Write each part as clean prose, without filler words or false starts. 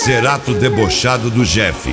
parceirato debochado do Jeff.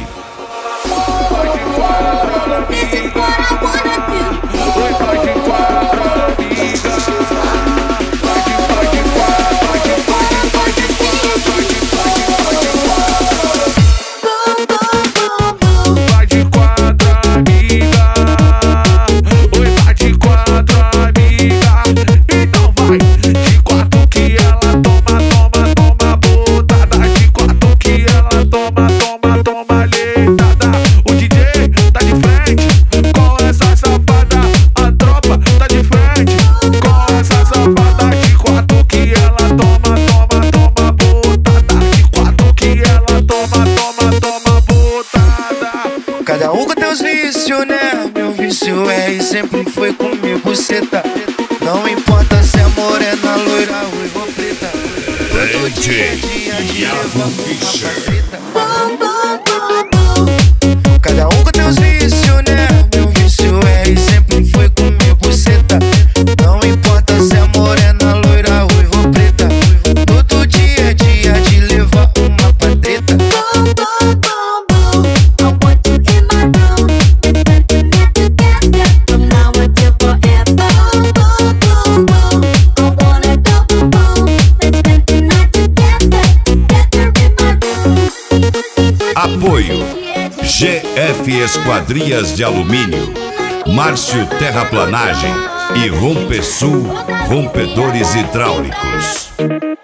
Cada um com teus vícios, né? Meu vício é e sempre foi comigo, ceta. Não importa se é morena, loira, ruiva ou preta. Todo dia é dia de levar uma faceta. Cada um com teus vícios, né? Meu vício é e sempre foi comigo, ceta. Não importa se é morena, loira, ruiva ou preta. Todo dia é dia de levar uma patreta. Apoio GF Esquadrias de Alumínio, Márcio Terraplanagem e Rompesul Rompedores Hidráulicos.